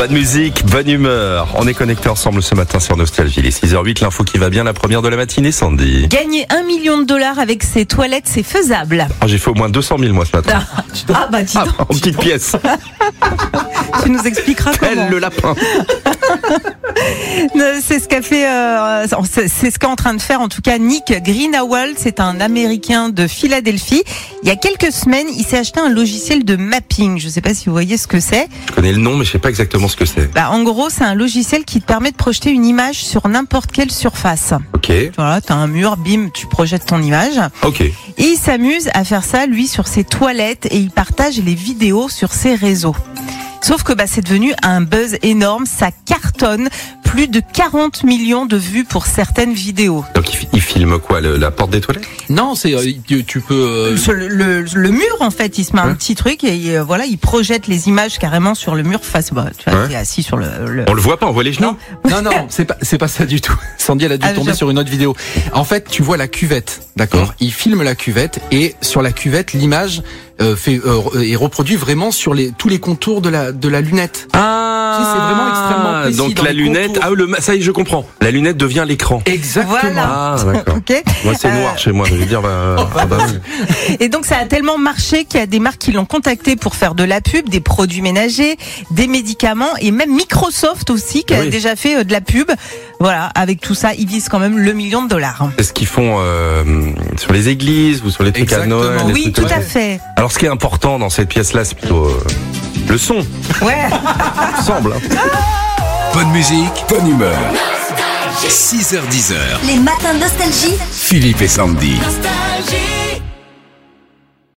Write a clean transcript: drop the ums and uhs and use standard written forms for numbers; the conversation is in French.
Bonne musique, bonne humeur. On est connectés ensemble ce matin sur Nostalgie. Il est 6h08, l'info qui va bien, la première de la matinée, Sandy. Gagner 1 million de dollars avec ses toilettes, c'est faisable. Oh, j'ai fait au moins 200 000 moi ce matin. Ah bah dis donc, En petite pièce, tu nous expliqueras comment. tel le lapin. C'est ce qu'a fait, c'est ce qu'est en train de faire en tout cas Nick Greenawald. C'est un Américain de Philadelphie. Il y a quelques semaines, il s'est acheté un logiciel de mapping. Je ne sais pas si vous voyez ce que c'est. Je connais le nom mais je sais pas exactement ce que c'est. En gros, c'est un logiciel qui te permet de projeter une image sur n'importe quelle surface. Ok, Voilà, t'as un mur, bim, tu projettes ton image. ok. Et il s'amuse à faire ça, lui, sur ses toilettes, et il partage les vidéos sur ses réseaux. Sauf que c'est devenu un buzz énorme, ça cartonne, plus de 40 millions de vues pour certaines vidéos. Donc il filme quoi, la porte des toilettes? Non, c'est tu peux. Sur le mur, en fait, il se met un petit truc et voilà, il projette les images carrément sur le mur face. Tu vois, t'es assis sur le. On le voit pas, on voit les genoux. Non, c'est pas ça du tout. Sandy, elle a dû tomber sur une autre vidéo. En fait, tu vois la cuvette, d'accord? Il filme la cuvette et sur la cuvette, l'image est reproduit vraiment sur tous les contours de la lunette. Ah, c'est vraiment extrêmement précis donc dans la les lunette, contours. ça y est, je comprends. La lunette devient l'écran. Exactement. Voilà. Ah, d'accord. Ok. Moi, c'est noir chez moi, je veux dire, oui. Et donc ça a tellement marché qu'il y a des marques qui l'ont contacté pour faire de la pub, des produits ménagers, des médicaments et même Microsoft aussi qui a déjà fait de la pub. Voilà, avec tout ça, ils visent quand même le $1 million. C'est ce qu'ils font sur les églises ou sur les trucs à Noël. les Oui, trucs tout comme à ça. fait. Alors, ce qui est important dans cette pièce-là, c'est plutôt le son, Ouais. il me semble. Bonne musique, bonne humeur. 6h10. Les matins de Nostalgie. Philippe et Sandy. Nostalgie.